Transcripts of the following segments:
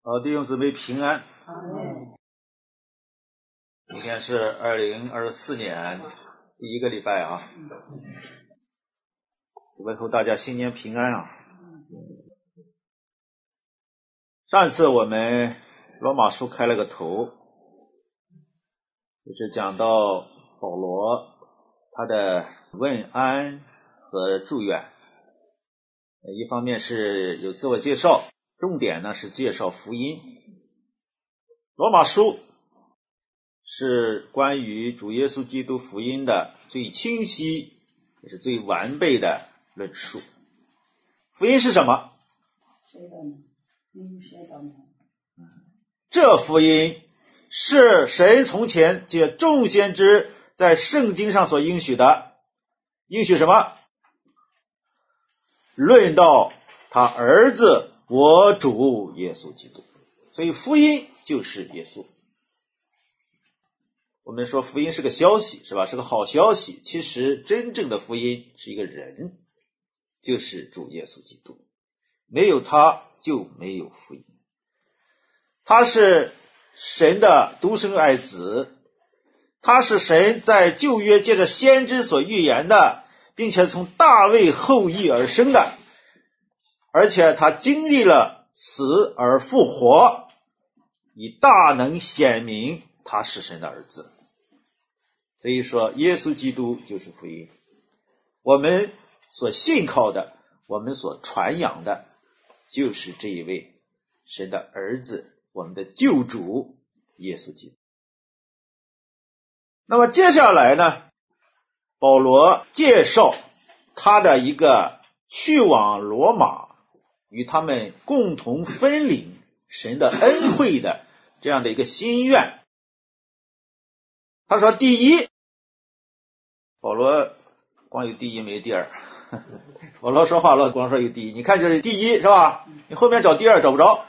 弟兄姊妹平安。 嗯今天是2024年第一个礼拜啊，问候大家新年平安啊。上次我们罗马书开了个头，就是讲到保罗他的问安和祝愿，一方面是有自我介绍，重点呢是介绍福音。罗马书是关于主耶稣基督福音的最清晰也是最完备的论述。福音是什么？这福音是神从前借众先知在圣经上所应许的。应许什么？论到他儿子我主耶稣基督。所以福音就是耶稣。我们说福音是个消息，是吧？是个好消息。其实真正的福音是一个人，就是主耶稣基督。没有他就没有福音。他是神的独生爱子，他是神在旧约借着先知所预言的，并且从大卫后裔而生的，而且他经历了死而复活，以大能显明他是神的儿子。所以说耶稣基督就是福音，我们所信靠的，我们所传扬的就是这一位神的儿子，我们的救主耶稣基督。那么接下来呢，保罗介绍他的一个去往罗马与他们共同分领神的恩惠的这样的一个心愿。他说第一，保罗光有第一没第二，保罗说话了光说有第一，你看这是第一是吧？你后面找第二找不着。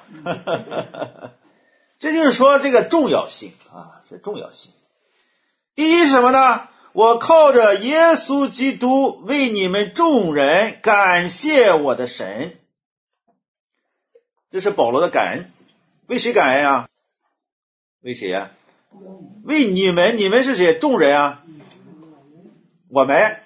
这就是说这个重要性啊，是重要性。第一是什么呢？我靠着耶稣基督为你们众人感谢我的神。这是保罗的感恩。为谁感恩啊？为谁啊？为你们。你们是谁？众人啊。我们。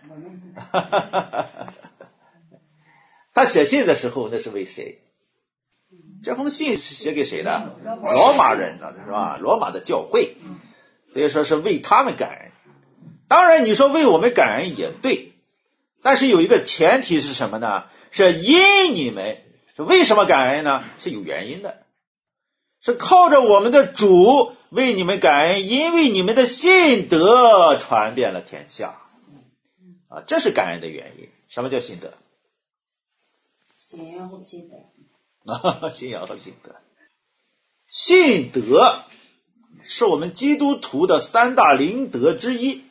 他写信的时候那是为谁？这封信是写给谁的？罗马人的是吧？罗马的教会。所以说是为他们感恩。当然你说为我们感恩也对，但是有一个前提是什么呢？是因你们。是为什么感恩呢？是有原因的，是靠着我们的主为你们感恩，因为你们的信德传遍了天下啊，这是感恩的原因。什么叫信德？ 信仰和信德。 信仰和信德。信德是我们基督徒的三大灵德之一。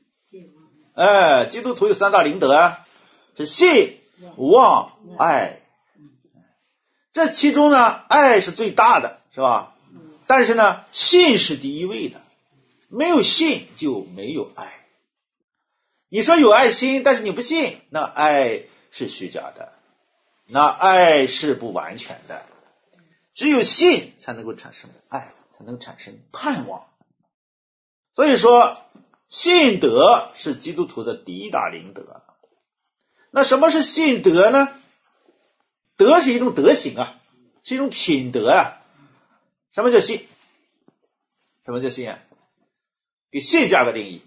基督徒有三大灵德啊，是信、望、爱。这其中呢，爱是最大的，是吧？但是呢，信是第一位的，没有信就没有爱。你说有爱心，但是你不信，那爱是虚假的，那爱是不完全的。只有信才能够产生爱，才能产生盼望。所以说信德是基督徒的第一大灵德。那什么是信德呢？德是一种德行啊，是一种品德啊。什么叫信？什么叫信啊？给信加个定义。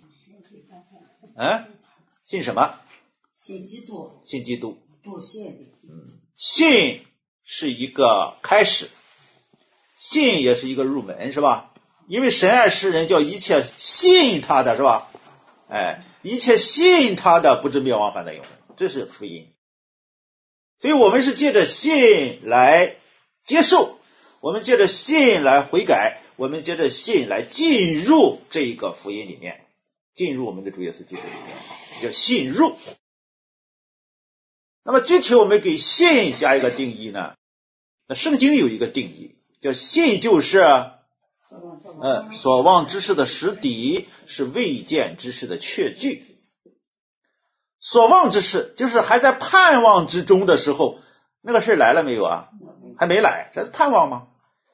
信什么？ 信基督。 信基督。 不信的。 信是一个开始，信也是一个入门，是吧？因为神爱世人，叫一切信他的，是吧？一切信他的不至灭亡，反得永生，这是福音。所以我们是借着信来接受，我们借着信来悔改，我们借着信来进入这一个福音里面，进入我们的主耶稣基督里面，叫信入。那么具体我们给信加一个定义呢？那圣经有一个定义，叫信就是所望之事的实底，是未见之事的确据。所望之事就是还在盼望之中的时候，那个事来了没有啊？还没来，这是盼望吗？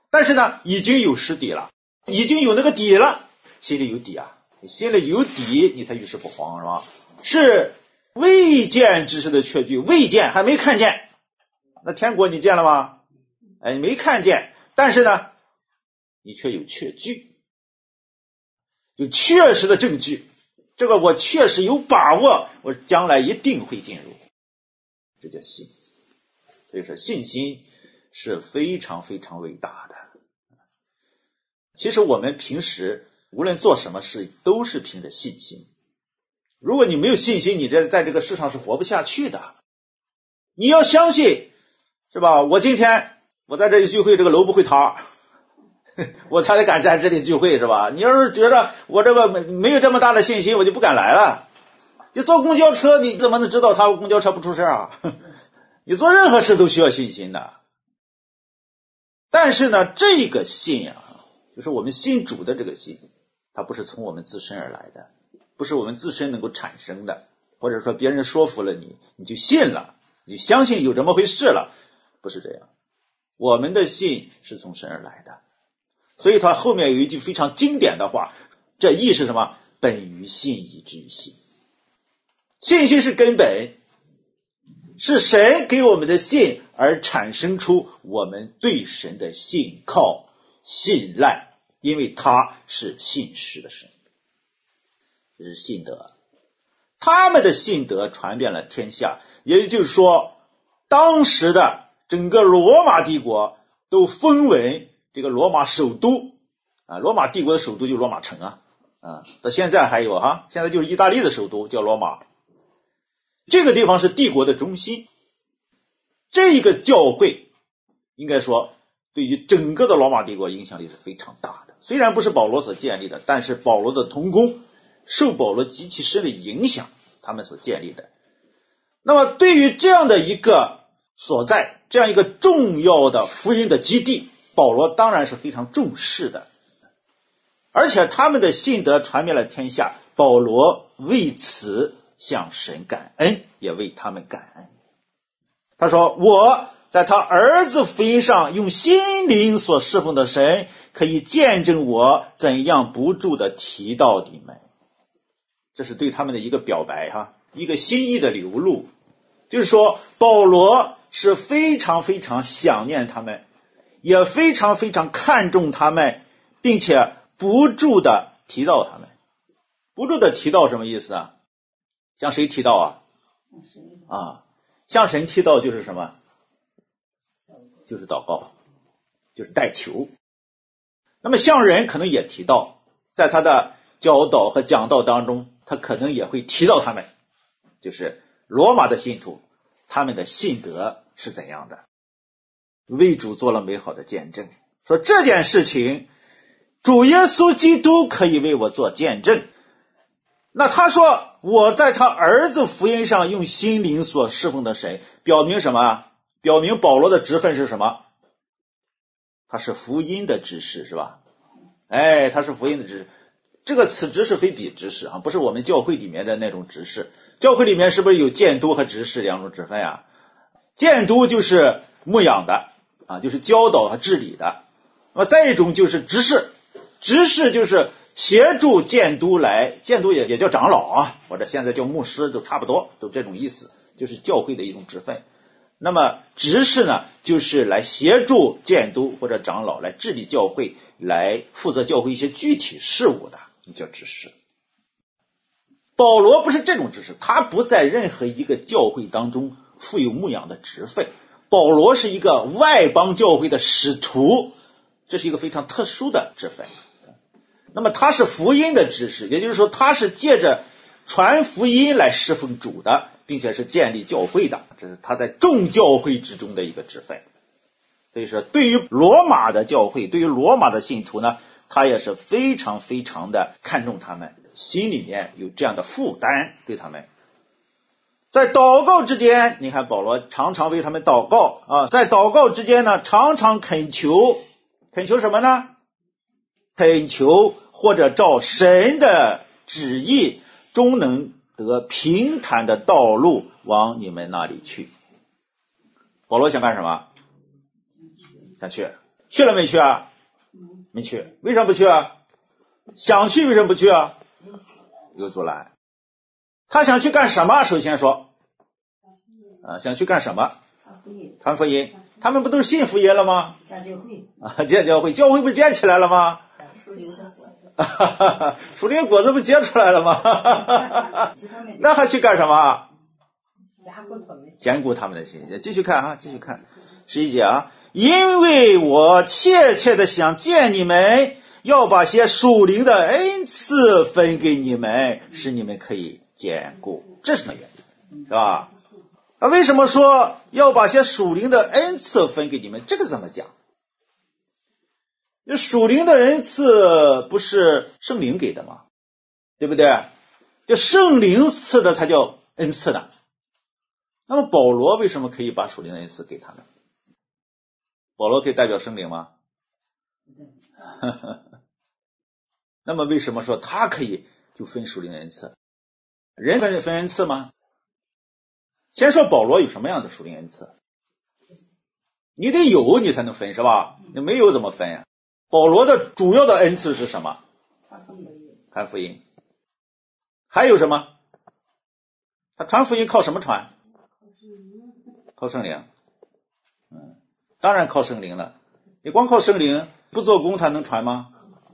但是呢已经有实底了，已经有那个底了，心里有底啊，你心里有底，你才遇事不慌，是吧？是未见之事的确据，未见还没看见。那天国你见了吗？你没看见，但是呢你却有确据，有确实的证据，这个我确实有把握，我将来一定会进入，这叫信。所以说信心是非常非常伟大的。其实我们平时无论做什么事都是凭着信心，如果你没有信心，你在这个世上是活不下去的。你要相信，是吧？我今天我在这里聚会，这个楼不会塌，我才敢在这里聚会，是吧？你要是觉得我这个没有这么大的信心，我就不敢来了。你坐公交车，你怎么能知道他公交车不出事啊？你做任何事都需要信心的。但是呢，这个信啊，就是我们信主的这个信，它不是从我们自身而来的，不是我们自身能够产生的，或者说别人说服了你，你就信了，你相信有这么回事了，不是这样。我们的信是从神而来的。所以他后面有一句非常经典的话，这义是什么？本于信，以至于信。信心是根本，是神给我们的信而产生出我们对神的信靠信赖，因为他是信实的神。这是信德，他们的信德传遍了天下，也就是说当时的整个罗马帝国都封为这个罗马首都啊，罗马帝国的首都就是罗马城啊，到现在还有现在就是意大利的首都叫罗马。这个地方是帝国的中心，这个教会应该说对于整个的罗马帝国影响力是非常大的。虽然不是保罗所建立的，但是保罗的同工受保罗极其深的影响，他们所建立的。那么对于这样的一个所在，这样一个重要的福音的基地，保罗当然是非常重视的。而且他们的信德传遍了天下，保罗为此向神感恩，也为他们感恩。他说，我在他儿子福音上用心灵所侍奉的神，可以见证我怎样不住地提到你们。这是对他们的一个表白一个心意的流露。就是说保罗是非常非常想念他们，也非常非常看重他们，并且不住地提到他们。不住地提到什么意思啊？向谁提到向神提到就是什么？就是祷告，就是代求。那么向人可能也提到，在他的教导和讲道当中，他可能也会提到他们，就是罗马的信徒，他们的信德是怎样的，为主做了美好的见证，说这件事情主耶稣基督可以为我做见证。那他说我在他儿子福音上用心灵所侍奉的神，表明什么？表明保罗的职分是什么？他是福音的执事，是吧？他是福音的执事。这个此执事非彼执事不是我们教会里面的那种执事。教会里面是不是有监督和执事两种职分啊？监督就是牧养的就是教导和治理的。那么再一种就是执事，执事就是协助监督监督也叫长老或者现在叫牧师，都差不多，都这种意思，就是教会的一种职分。那么执事呢，就是来协助监督或者长老来治理教会，来负责教会一些具体事务的，叫执事。保罗不是这种执事，他不在任何一个教会当中负有牧养的职分。保罗是一个外邦教会的使徒，这是一个非常特殊的职分。那么他是福音的执事，也就是说他是借着传福音来侍奉主的，并且是建立教会的，这是他在众教会之中的一个职分。所以说对于罗马的教会，对于罗马的信徒呢，他也是非常非常的看重他们，心里面有这样的负担对他们。在祷告之间，你看保罗常常为他们祷告在祷告之间呢，常常恳求什么呢？恳求或者照神的旨意，终能得平坦的道路往你们那里去。保罗想干什么？想去去了没去啊？没去。为什么不去啊？想去为什么不去啊？有阻拦。他想去干什么？首先说想去干什么？传福音。他们不都是信福音了吗？建教会，教会不建起来了吗？属灵果子不结出来了吗？那还去干什么？坚固他们的心。继续看继续看11节啊。因为我切切的想见你们，要把些属灵的恩赐分给你们，使你们可以坚固。这是那原因，是吧？为什么说要把些属灵的恩赐分给你们？这个怎么讲？属灵的恩赐不是圣灵给的吗？对不对？就圣灵赐的才叫恩赐的。那么保罗为什么可以把属灵的恩赐给他们？保罗可以代表圣灵吗？那么为什么说他可以就分属灵的恩赐？人分恩赐吗？先说保罗有什么样的属灵恩赐？你得有你才能分，是吧？你没有怎么分呀？保罗的主要的恩赐是什么？传福音。还有什么？他传福音靠什么传？靠圣灵。当然靠圣灵了。你光靠圣灵不做工他能传吗？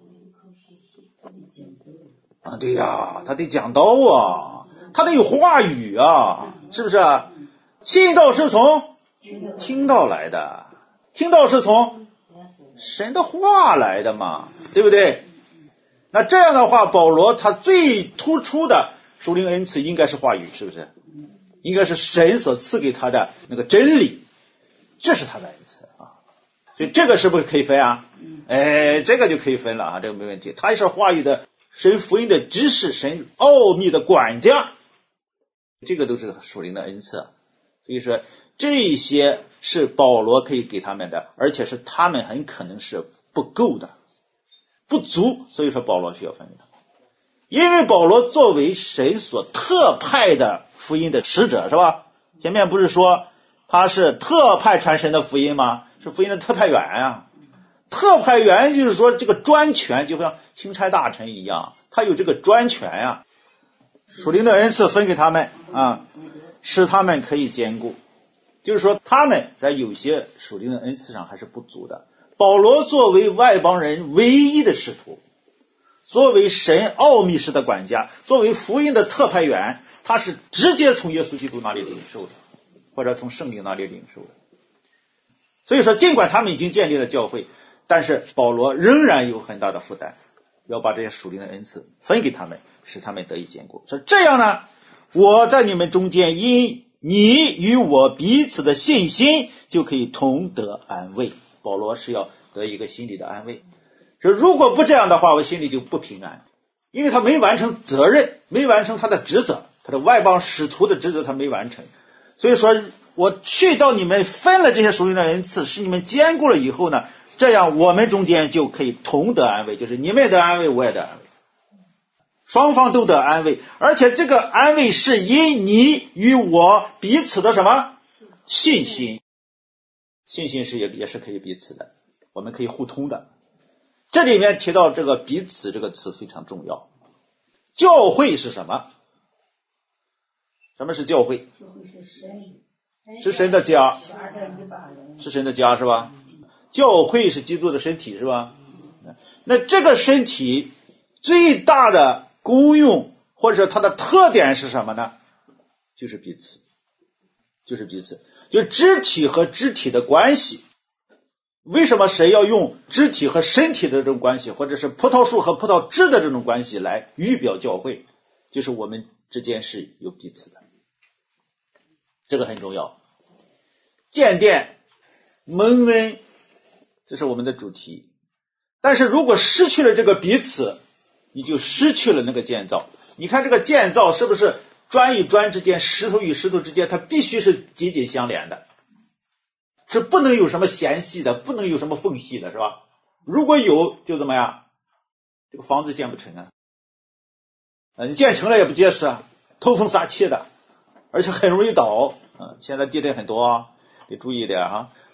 对呀，他得讲道啊，他得有话语啊，是不是？信道是从听道来的，听道是从神的话来的嘛，对不对？那这样的话，保罗他最突出的属灵恩赐应该是话语，是不是？应该是神所赐给他的那个真理，这是他的恩赐啊。所以这个是不是可以分啊？这个就可以分了啊，这个没问题。他是话语的神福音的知识，神奥秘的管家，这个都是属灵的恩赐。所以说这些是保罗可以给他们的，而且是他们很可能是不够的，不足，所以说保罗需要分给他们。因为保罗作为神所特派的福音的使者，是吧？前面不是说他是特派传神的福音吗？是福音的特派员啊。特派员就是说这个专权，就像钦差大臣一样，他有这个专权啊。属灵的恩赐分给他们啊，使他们可以兼顾。就是说他们在有些属灵的恩赐上还是不足的。保罗作为外邦人唯一的使徒，作为神奥秘式的管家，作为福音的特派员，他是直接从耶稣基督那里领受的，或者从圣灵那里领受的。所以说尽管他们已经建立了教会，但是保罗仍然有很大的负担，要把这些属灵的恩赐分给他们，使他们得以坚固。所以这样呢，我在你们中间因你与我彼此的信心就可以同得安慰。保罗是要得一个心理的安慰。说如果不这样的话，我心里就不平安，因为他没完成责任，没完成他的职责，他的外邦使徒的职责他没完成。所以说我去到你们分了这些属灵的恩赐，使你们坚固了以后呢，这样我们中间就可以同得安慰，就是你们得安慰，我也得安慰，双方都得安慰。而且这个安慰是因你与我彼此的什么信心，信心是也是可以彼此的，我们可以互通的。这里面提到这个彼此这个词非常重要。教会是什么？什么是教会？是神的家，是神的家，是吧？教会是基督的身体，是吧？那这个身体最大的功用或者它的特点是什么呢？就是彼此，就是彼此，就是肢体和肢体的关系。为什么谁要用肢体和身体的这种关系，或者是葡萄树和葡萄枝的这种关系来预表教会？就是我们之间是有彼此的，这个很重要。建殿蒙恩，这是我们的主题。但是如果失去了这个彼此，你就失去了那个建造。你看这个建造是不是砖与砖之间，石头与石头之间，它必须是紧紧相连的，是不能有什么嫌隙的，不能有什么缝隙的，是吧？如果有就怎么样，这个房子建不成啊。你建成了也不结实啊，通风撒气的，而且很容易倒。现在地震很多啊，得注意一点哈。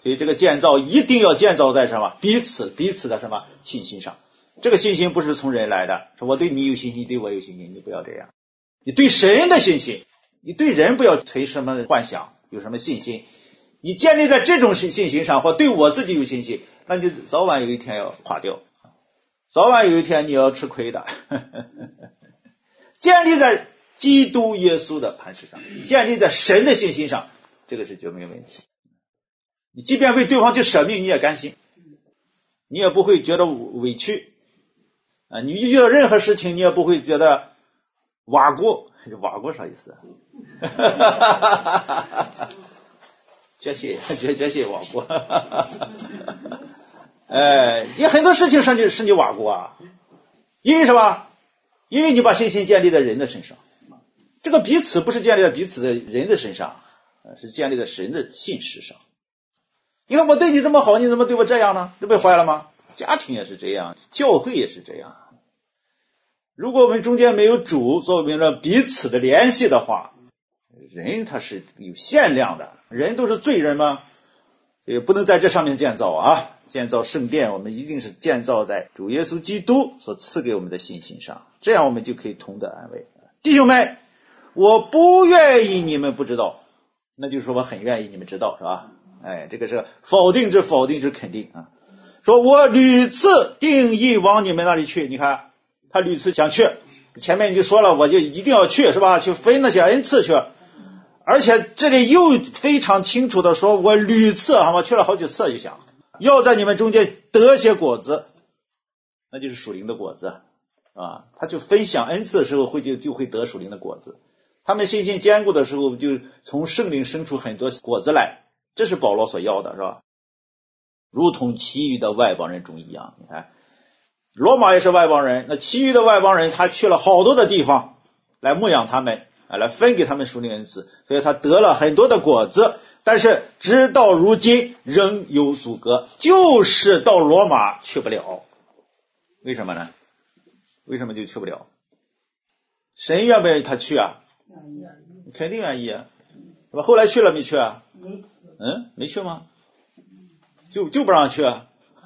所以这个建造一定要建造在什么？彼此的什么信心上。这个信心不是从人来的，说我对你有信心，你对我有信心，你不要这样。你对神的信心，你对人不要存什么幻想，有什么信心。你建立在这种信心上，或对我自己有信心，那你早晚有一天要垮掉，早晚有一天你要吃亏的。建立在基督耶稣的磐石上，建立在神的信心上，这个是绝没有问题。你即便为对方去舍命，你也甘心，你也不会觉得委屈啊！你遇到任何事情，你也不会觉得瓦锅。瓦锅啥意思？绝谢瓦锅。你很多事情上是你瓦锅啊，因为什么？因为你把信心建立在人的身上。这个彼此不是建立在彼此的人的身上，是建立在神的信实上。你看我对你这么好，你怎么对我这样呢？这不坏了吗？家庭也是这样，教会也是这样。如果我们中间没有主作为了彼此的联系的话，人他是有限量的，人都是罪人吗？也不能在这上面建造啊！建造圣殿，我们一定是建造在主耶稣基督所赐给我们的信心上，这样我们就可以同得安慰。弟兄们，我不愿意你们不知道，那就是说我很愿意你们知道，是吧？这个是否定之肯定啊。说我屡次定义往你们那里去，你看他屡次想去，前面已经说了，我就一定要去，是吧？去分那些恩赐去。而且这里又非常清楚的说，我屡次我去了好几次，就想要在你们中间得些果子，那就是属灵的果子啊。他就分享恩赐的时候就会得属灵的果子，他们信心坚固的时候，就从圣灵生出很多果子来，这是保罗所要的，是吧？如同其余的外邦人中一样。你看罗马也是外邦人，那其余的外邦人他去了好多的地方来牧养他们，来分给他们属灵恩赐，所以他得了很多的果子，但是直到如今仍有阻隔，就是到罗马去不了。为什么呢？为什么就去不了？神愿不愿意他去啊？肯定愿意啊，是吧？后来去了没去啊？没去吗？就不让去啊？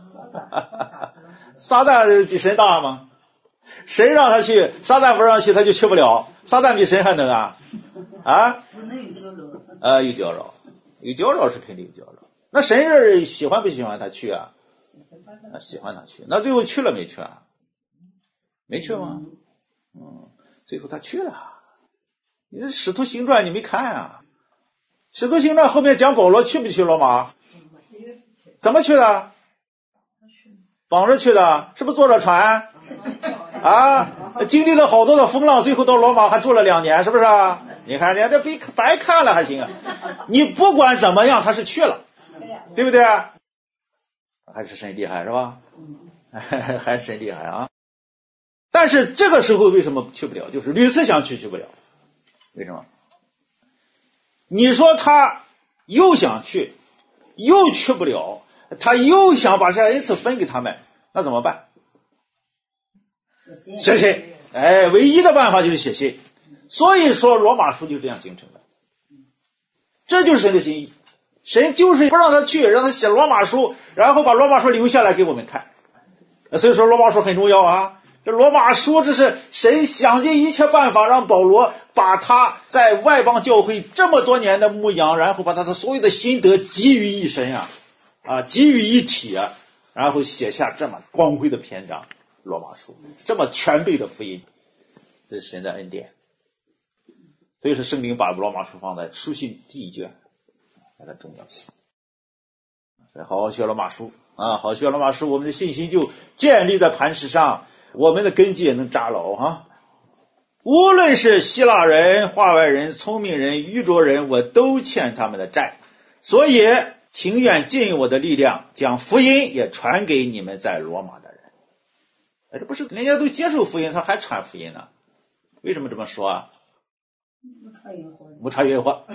撒旦比神大吗？神让他去，撒旦不让去，他就去不了。撒旦比神还能啊？ 不能有搅扰。 有搅扰是肯定有搅扰。那神是喜欢不喜欢他去啊？喜欢他去。那最后去了没去啊？没去吗？最后他去了。你这使徒行传你没看啊？使徒行传后面讲保罗去不去罗马？怎么去的？绑着去的，是不是坐着船经历了好多的风浪，最后到罗马还住了2年，是不是啊？你看人家这白看了还行啊。你不管怎么样他是去了，对不对？还是神厉害，是吧？还是神厉害啊。但是这个时候为什么去不了？就是屡次想去不了。为什么？你说他又想去又去不了，他又想把这恩赐分给他们，那怎么办？写信。唯一的办法就是写信。所以说罗马书就这样形成的，这就是神的心意。神就是不让他去，让他写罗马书，然后把罗马书留下来给我们看。所以说罗马书很重要啊。这罗马书这是神想尽一切办法让保罗把他在外邦教会这么多年的牧养，然后把他的所有的心得集于一身集于一体然后写下这么光辉的篇章罗马书，这么全备的福音，这是神的恩典。所以说圣灵把罗马书放在书信第一卷，它的重要性。好好学罗马书好好学罗马书，我们的信心就建立在磐石上，我们的根基也能扎牢无论是希腊人、化外人、聪明人、愚拙人，我都欠他们的债，所以情愿尽我的力量，将福音也传给你们在罗马的人。这不是人家都接受福音，他还传福音呢？为什么这么说啊？不传约会，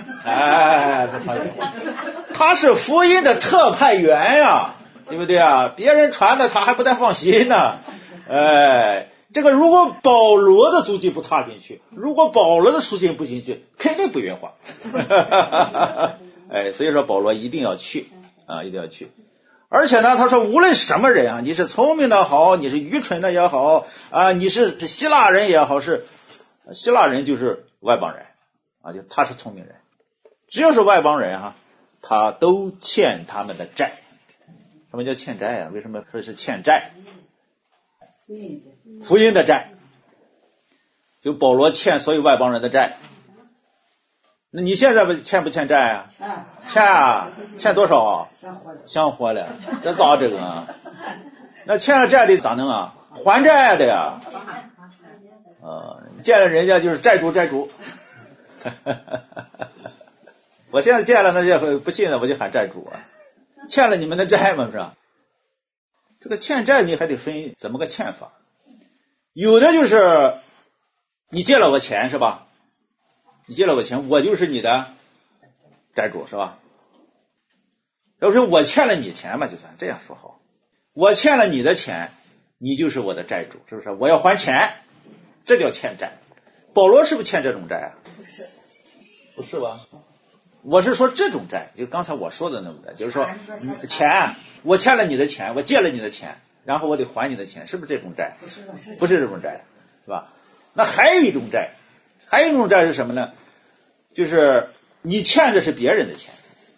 他是福音的特派员呀，对不对啊？别人传的他还不太放心呢。这个如果保罗的足迹不踏进去，如果保罗的书信不进去，肯定不圆滑。所以说保罗一定要去啊，一定要去。而且呢，他说无论什么人啊，你是聪明的好，你是愚蠢的也好啊，你是希腊人也好，是希腊人就是外邦人啊，就他是聪明人，只要是外邦人啊，他都欠他们的债。什么叫欠债啊？为什么说是欠债？福音的债，就保罗欠所有外邦人的债。那你现在欠不欠债啊？欠啊，欠多少啊？香火了，这咋这个啊？那欠了债的咋弄啊？还债的呀。见了人家就是债主。我现在见了那就不信了，我就喊债主啊。欠了你们的债嘛，是吧？这个欠债你还得分怎么个欠法。有的就是你借了我钱是吧？你借了我钱，我就是你的债主是吧？要是我欠了你钱嘛，就算这样说好。我欠了你的钱，你就是我的债主，是不是？我要还钱，这叫欠债。保罗是不是欠这种债啊？不是吧？我是说这种债，就刚才我说的那种债，就是说钱，我欠了你的钱，我借了你的钱，然后我得还你的钱，是不是这种债？不是这种债，是吧？那还有一种债，是什么呢？就是你欠的是别人的钱，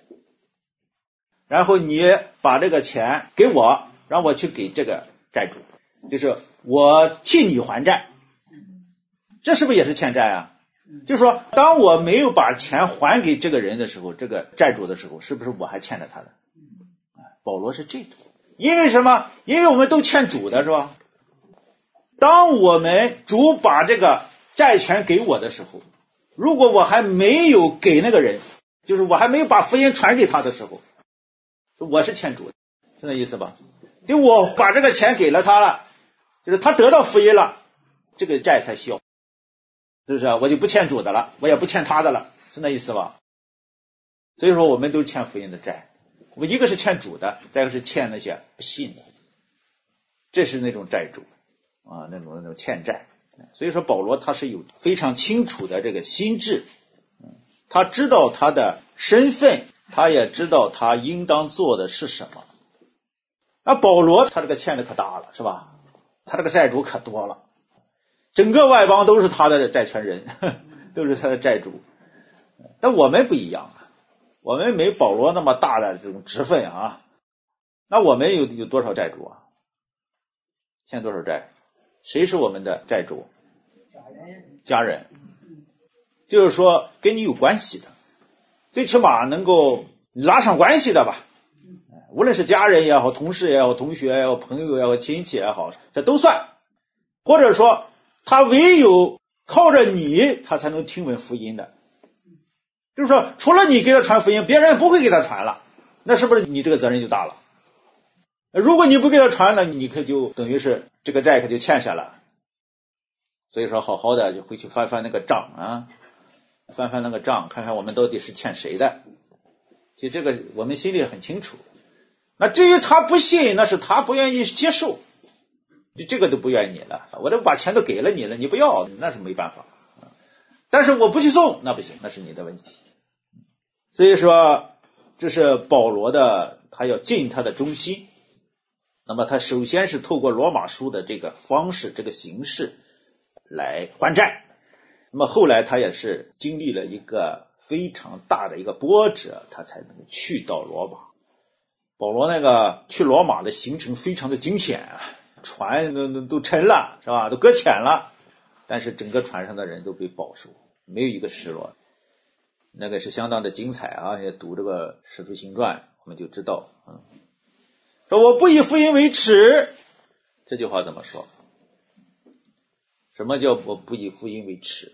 然后你把这个钱给我，让我去给这个债主，就是我替你还债，这是不是也是欠债啊？就是说当我没有把钱还给这个人的时候，这个债主的时候，是不是我还欠着他的？保罗是这种，因为什么？因为我们都欠主的是吧？当我们主把这个债权给我的时候，如果我还没有给那个人，就是我还没有把福音传给他的时候，我是欠主的，是那意思吧？因为我把这个钱给了他了，就是他得到福音了，这个债才消，是不是？我就不欠主的了，我也不欠他的了，是那意思吧？所以说我们都欠福音的债，我一个是欠主的，再一个是欠那些不信的，这是那种债主啊，那种欠债。所以说保罗他是有非常清楚的这个心智，他知道他的身份，他也知道他应当做的是什么。那保罗他这个欠的可大了是吧？他这个债主可多了，整个外邦都是他的债权人，都是他的债主。但我们不一样，我们没保罗那么大的这种职分啊。那我们有多少债主啊？欠多少债？谁是我们的债主？家人，就是说跟你有关系的，最起码能够拉上关系的吧，无论是家人也好，同事也好，同学也好，朋友也好，亲戚也好，这都算。或者说他唯有靠着你他才能听闻福音的，就是说除了你给他传福音，别人不会给他传了，那是不是你这个责任就大了？如果你不给他传，那你可就等于是这个债可就欠下了。所以说好好的就回去翻翻那个账啊，翻翻那个账，看看我们到底是欠谁的。其实这个我们心里很清楚。那至于他不信，那是他不愿意接受，这个都不怨你了，我都把钱都给了你了，你不要，那是没办法。但是我不去送，那不行，那是你的问题。所以说这是保罗的，他要尽他的忠心。那么他首先是透过罗马书的这个方式，这个形式来还债。那么后来他也是经历了一个非常大的一个波折，他才能去到罗马。保罗那个去罗马的行程非常的惊险啊，船都沉了是吧，都搁浅了，但是整个船上的人都被保守，没有一个失落。那个是相当的精彩啊，也读这个使徒行传我们就知道。说我不以福音为耻，这句话怎么说？什么叫我不以福音为耻？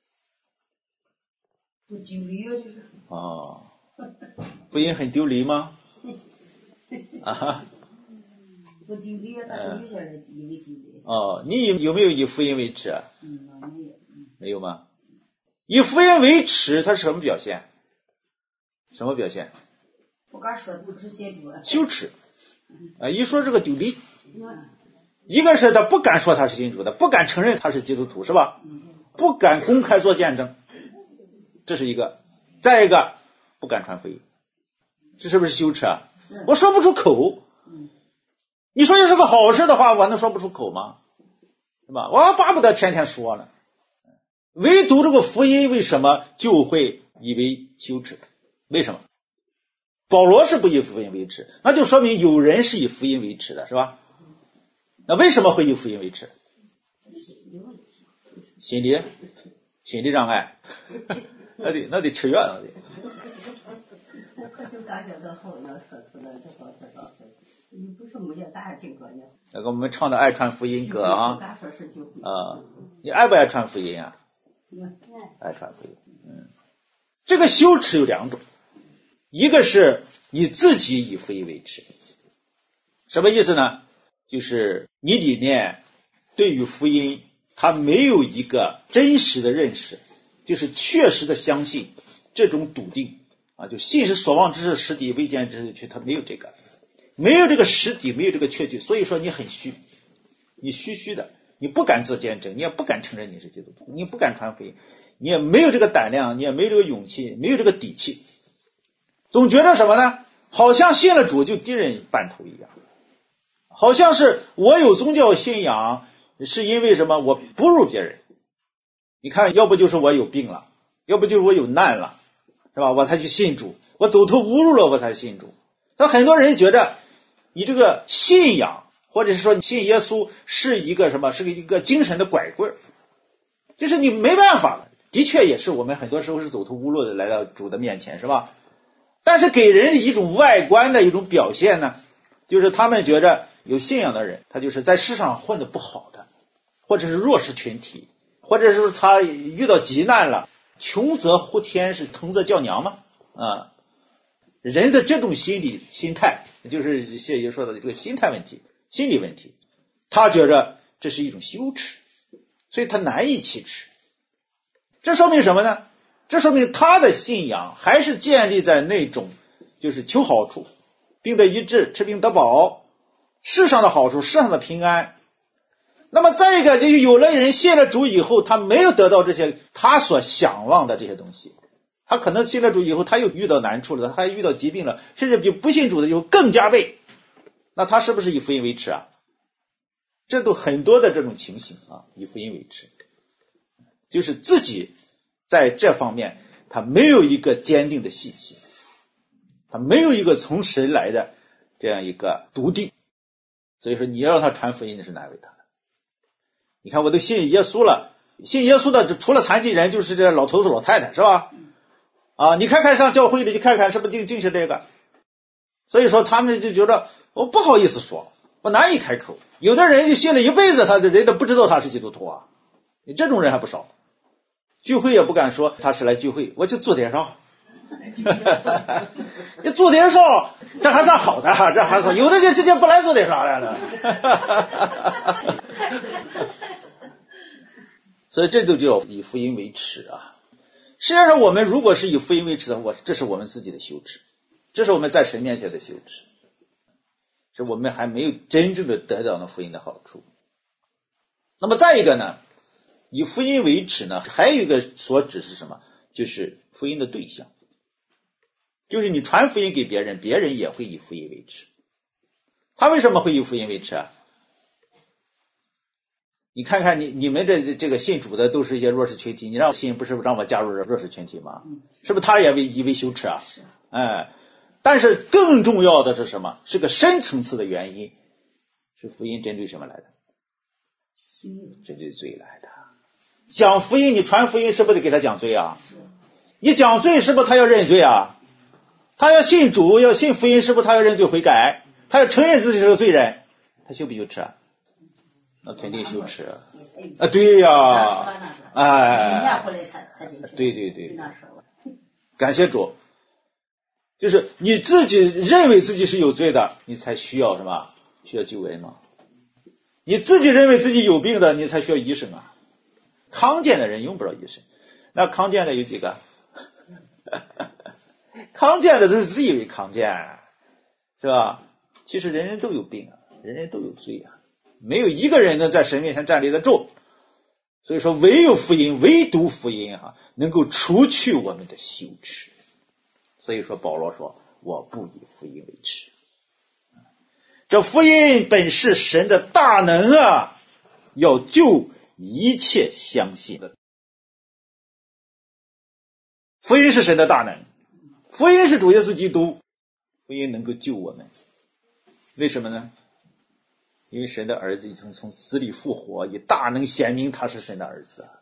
不丢脸啊，就是福音很丢脸吗？啊， 不丢脸，但是有些人以为丢脸。 你有没有以福音为耻？ 没有。 没有吗？以福音为耻，它是什么表现？什么表现？ 不敢说不知信主， 羞耻。一说这个丢脸，一个是他不敢说他是信主的，不敢承认他是基督徒，是吧？不敢公开做见证，这是一个。再一个不敢传福音，这是不是羞耻啊？ 我说不出口。你说这是个好事的话，我能说不出口吗？是吧？我巴不得天天说呢。唯独这个福音为什么就会以为羞耻？为什么？保罗是不以福音为耻，那就说明有人是以福音为耻的，是吧？那为什么会以福音为耻？心理障碍，那得吃药， 可就感觉到后要说出来这个，你不是没有大这个呢？ 那个我们唱的爱传福音歌啊， 啊， 你爱不爱传福音啊？爱传福音。这个羞耻有两种，一个是你自己以福音为耻，什么意思呢？就是你里面对于福音它没有一个真实的认识，就是确实的相信，这种笃定啊，就信是所望之事实底，未见之事确，它没有这个，没有这个实底，没有这个确据，所以说你很虚，你虚虚的，你不敢做见证，你也不敢承认你是基督徒，你不敢传福音，你也没有这个胆量，你也没有这个勇气，没有这个底气，总觉得什么呢？好像信了主就敌人半头一样，好像是我有宗教信仰是因为什么？我不如别人。你看，要不就是我有病了，要不就是我有难了，是吧？我才去信主，我走投无路了我才信主。但很多人觉得你这个信仰或者是说你信耶稣是一个什么？是一个精神的拐棍，就是你没办法了。的确也是，我们很多时候是走投无路的来到主的面前，是吧？但是给人一种外观的一种表现呢，就是他们觉得有信仰的人他就是在世上混得不好的，或者是弱势群体，或者是他遇到急难了，穷则呼天，是疼则叫娘嘛。人的这种心态，就是谢爷说的这个心态问题，心理问题，他觉着这是一种羞耻，所以他难以启齿。这说明什么呢？这说明他的信仰还是建立在那种就是求好处，病得医治，治病得饱，世上的好处，世上的平安。那么再一个，就是有了人信了主以后，他没有得到这些他所想望的这些东西，他可能信了主以后他又遇到难处了，他还遇到疾病了，甚至比不信主的以后更加倍，那他是不是以福音为耻啊？这都很多的这种情形啊，以福音为耻，就是自己在这方面他没有一个坚定的信心，他没有一个从神来的这样一个笃定，所以说你要让他传福音那是难为他的。你看我都信耶稣了，信耶稣的除了残疾人就是这老头子老太太，是吧？你看看上教会里去看看，是不是净是这个？所以说他们就觉得我不好意思说，我难以开口。有的人就信了一辈子，他的人都不知道他是基督徒啊，你这种人还不少。聚会也不敢说他是来聚会，我就做点少。你做点少，这还算好的，这还算有的就直接不来做点啥来了。所以这就叫以福音为耻啊！实际上，我们如果是以福音为耻的话，这是我们自己的羞耻，这是我们在神面前的羞耻，是我们还没有真正的得到那福音的好处。那么再一个呢，以福音为耻呢，还有一个所指是什么？就是福音的对象，就是你传福音给别人，别人也会以福音为耻。他为什么会以福音为耻啊？你看看你们这个信主的都是一些弱势群体，你让我信不是让我加入弱势群体吗？是不是他也以为羞耻啊？但是更重要的是什么？是个深层次的原因，是福音针对什么来的？针对罪来的。讲福音，你传福音是不是得给他讲罪啊？你讲罪是不是他要认罪啊？他要信主要信福音，是不是他要认罪悔改？他要承认自己是个罪人，他羞不羞耻啊？那肯定羞耻啊！对呀，对，感谢主，就是你自己认为自己是有罪的，你才需要什么？需要救恩吗？你自己认为自己有病的，你才需要医生啊！康健的人用不着医生，那康健的有几个？康健的都是自以为康健，是吧？其实人人都有病啊，人人都有罪啊。没有一个人能在神面前站立得住，所以说唯有福音，唯独福音能够除去我们的羞耻。所以说保罗说我不以福音为耻。 这福音本是神的大能啊，要救一切相信的。福音是神的大能，福音是主耶稣基督，福音能够救我们。为什么呢？因为神的儿子已经从死里复活，以大能显明他是神的儿子，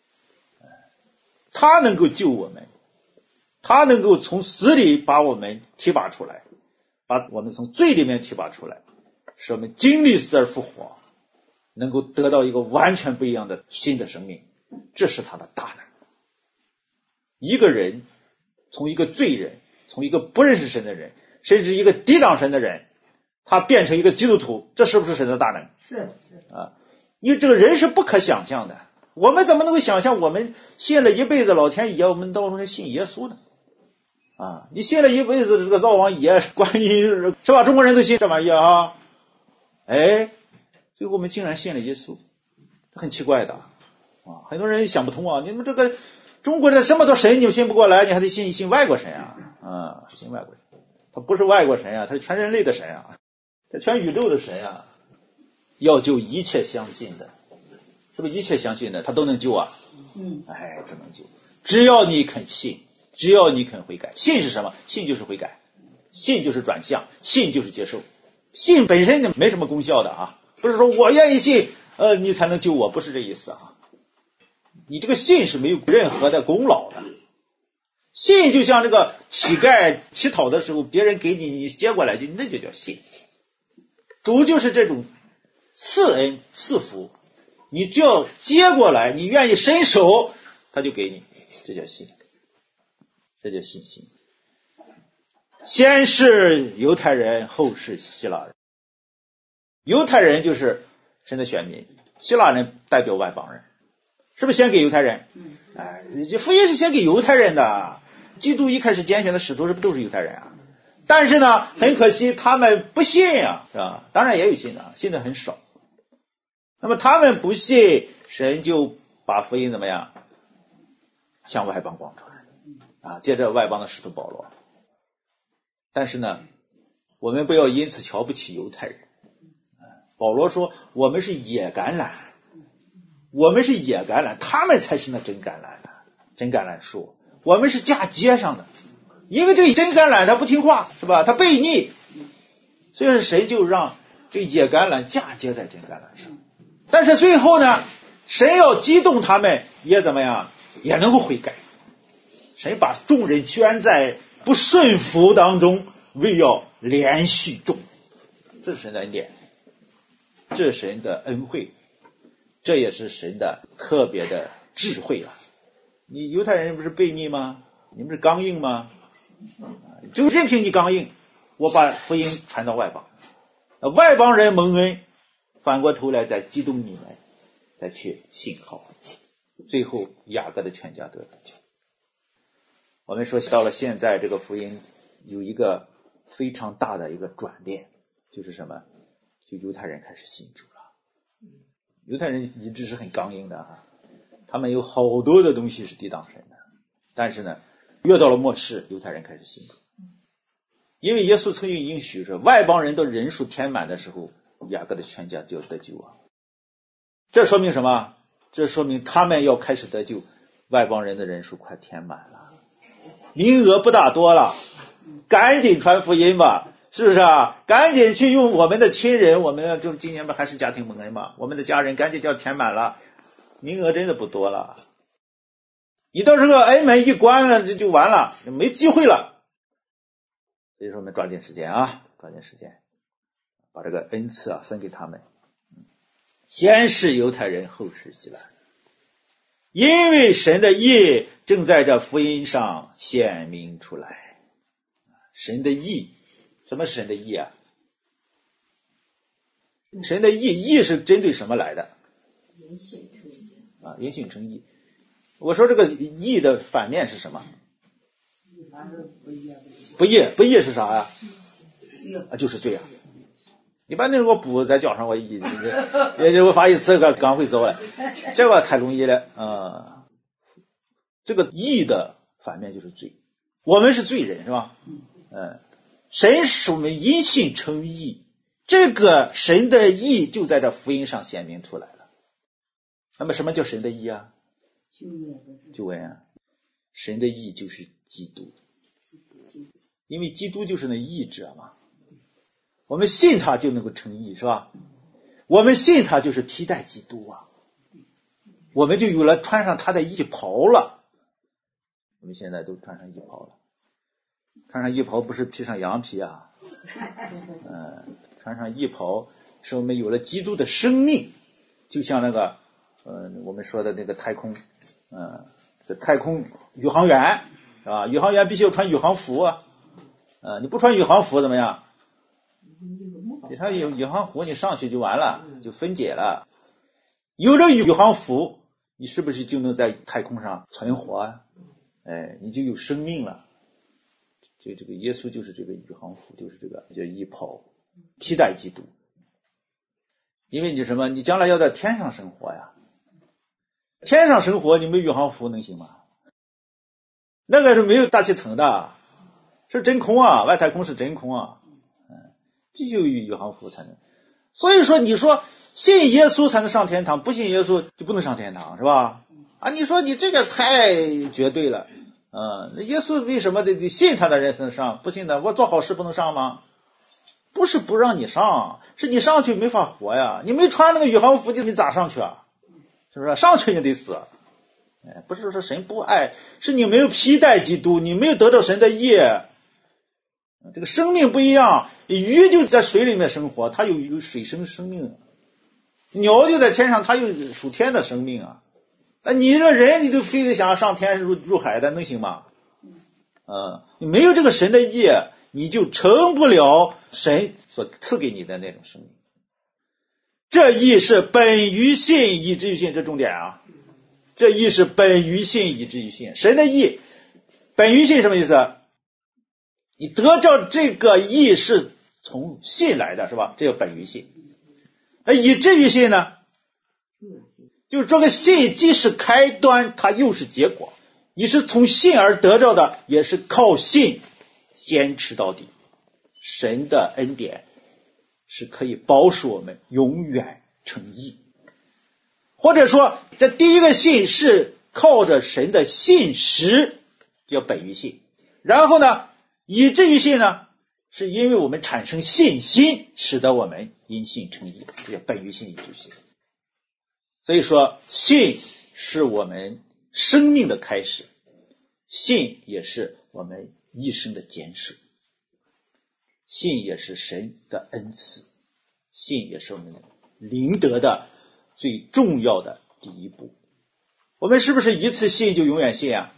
他能够救我们，他能够从死里把我们提拔出来，把我们从罪里面提拔出来，使我们经历死而复活，能够得到一个完全不一样的新的生命，这是他的大能。一个人从一个罪人，从一个不认识神的人，甚至一个抵挡神的人，他变成一个基督徒，这是不是神的大能？ 是啊，因为这个人是不可想象的。我们怎么能够想象我们信了一辈子老天爷，我们到时候还信耶稣呢？啊，你信了一辈子这个灶王爷、观音，是吧？中国人都信这玩意啊。哎，最后我们竟然信了耶稣，这很奇怪的啊。很多人想不通啊，你们这个中国的这么多神你们信不过来，你还得信外国神啊？信外国神，他不是外国神啊，他是全人类的神啊，他全宇宙的神啊，要救一切相信的，是不是？一切相信的他都能救啊。哎，这能救，只要你肯信，只要你肯悔改。信是什么？信就是悔改，信就是转向，信就是接受。信本身没什么功效的啊，不是说我愿意信你才能救我，不是这意思啊。你这个信是没有任何的功劳的，信就像这个乞丐乞讨的时候，别人给你，你接过来，那就叫信。主就是这种赐恩赐福，你只要接过来，你愿意伸手，他就给你，这叫信，这叫信心。先是犹太人，后是希腊人。犹太人就是神的选民，希腊人代表外邦人，是不是先给犹太人？这福音是先给犹太人的。基督一开始拣选的使徒是不是都是犹太人啊？但是呢，很可惜他们不信啊，是吧？当然也有信的，信的很少。那么他们不信，神就把福音怎么样向外邦广传啊，接着外邦的使徒保罗。但是呢，我们不要因此瞧不起犹太人。保罗说我们是野橄榄，我们是野橄榄，他们才是那真橄榄，真橄榄树。我们是嫁接上的，因为这真橄榄他不听话，是吧？他悖逆，所以神就让这野橄榄嫁接在真橄榄上。但是最后呢，神要激动他们也怎么样，也能够悔改。神把众人圈在不顺服当中，为要连续众，这是神的恩典，这是神的恩惠，这也是神的特别的智慧啊。你犹太人不是悖逆吗？你们是刚硬吗？就任凭你刚硬，我把福音传到外邦，外邦人蒙恩，反过头来再激动你们再去信靠，最后雅各的全家得救。我们说到了现在，这个福音有一个非常大的一个转变，就是什么？就犹太人开始信主了。犹太人一直是很刚硬的啊，他们有好多的东西是抵挡神的，但是呢，越到了末世，犹太人开始信主，因为耶稣曾经应许说，外邦人的人数填满的时候，雅各的全家就要得救啊。这说明什么？这说明他们要开始得救，外邦人的人数快填满了，名额不大多了，赶紧传福音吧，是不是啊？赶紧去用我们的亲人，我们就今年不还是家庭蒙恩嘛，我们的家人赶紧就要填满了，名额真的不多了。你到时候恩门一关了，这就完了，没机会了。所以说我们抓紧时间啊，抓紧时间，把这个恩赐啊分给他们。先是犹太人，后是希腊人，因为神的义正在这福音上显明出来。神的义，什么是神的义啊？神的义是针对什么来的？ 因信称义啊，因信称义。我说这个义的反面是什么？不义是啥呀？就是罪啊。一般那个我补在脚上，我我发一次刚会走了，这个太容易了这个义的反面就是罪，我们是罪人是吧？神使我们因信称义， 这个神的义就在这福音上显明出来了。那么什么叫神的义啊？救恩啊，神的义就是基督，因为基督就是那义者嘛，我们信他就能够成义，是吧？我们信他就是替代基督啊，我们就有了穿上他的义袍了。我们现在都穿上义袍了，穿上义袍不是披上羊皮啊，穿上义袍是我们有了基督的生命，就像那个我们说的那个太空这太空宇航员是吧？宇航员必须要穿宇航服啊，你不穿宇航服怎么样？你穿宇航服你上去就完了，就分解了。有了宇航服，你是不是就能在太空上存活啊？你就有生命了。这个耶稣就是这个宇航服，就是这个叫义袍，替代基督。因为你什么？你将来要在天上生活呀，天上生活你没有宇航服能行吗？那个是没有大气层的，是真空啊，外太空是真空啊，必须有宇航服才能。所以说你说信耶稣才能上天堂，不信耶稣就不能上天堂，是吧？你说你这个太绝对了。耶稣为什么得信他的人才能上，不信的我做好事不能上吗？不是不让你上，是你上去没法活呀，你没穿那个宇航服你咋上去啊？是不是？上去你得死。不是说神不爱，是你没有披戴基督，你没有得到神的义。这个生命不一样，鱼就在水里面生活，它有水生生命，鸟就在天上，它有属天的生命啊。你这人你都非得想上天入海的，能行吗？你没有这个神的义，你就成不了神所赐给你的那种生命。这义是本于信以至于信，这重点啊。这义是本于信以至于信。神的义本于信什么意思？你得到这个义是从信来的，是吧？这叫本于信。以至于信呢，就是这个信既是开端，它又是结果。你是从信而得到的，也是靠信坚持到底。神的恩典是可以保守我们永远成义。或者说这第一个信是靠着神的信实，叫本于信。然后呢，以至于信呢，是因为我们产生信心，使得我们因信成义，这叫本于信以至于信。所以说信是我们生命的开始，信也是我们一生的坚守，信也是神的恩赐，信也是我们灵得的最重要的第一步。我们是不是一次信就永远信啊？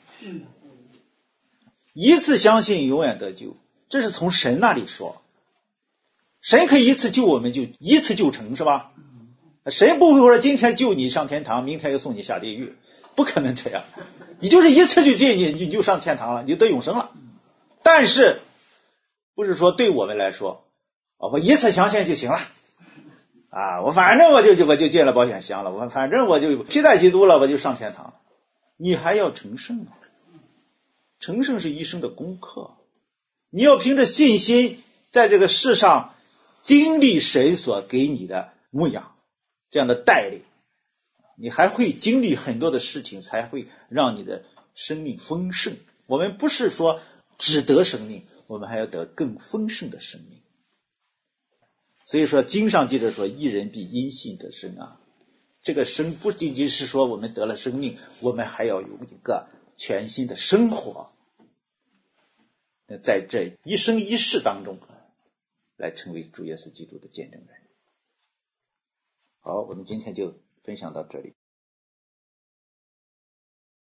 一次相信永远得救，这是从神那里说。神可以一次救我们就一次就成，是吧？神不会说今天救你上天堂，明天又送你下地狱，不可能这样。你就是一次就进你就上天堂了，你就得永生了。但是不是说对我们来说我一次相信就行了我反正我就进了保险箱了，我反正我就披戴基督了，我就上天堂了。你还要成圣啊！成圣是一生的功课，你要凭着信心在这个世上经历神所给你的牧养，这样的带领，你还会经历很多的事情，才会让你的生命丰盛。我们不是说只得生命，我们还要得更丰盛的生命。所以说经上记着说，义人必因信得生啊。这个生不仅仅是说我们得了生命，我们还要有一个全新的生活，在这一生一世当中来成为主耶稣基督的见证人。好，我们今天就分享到这里。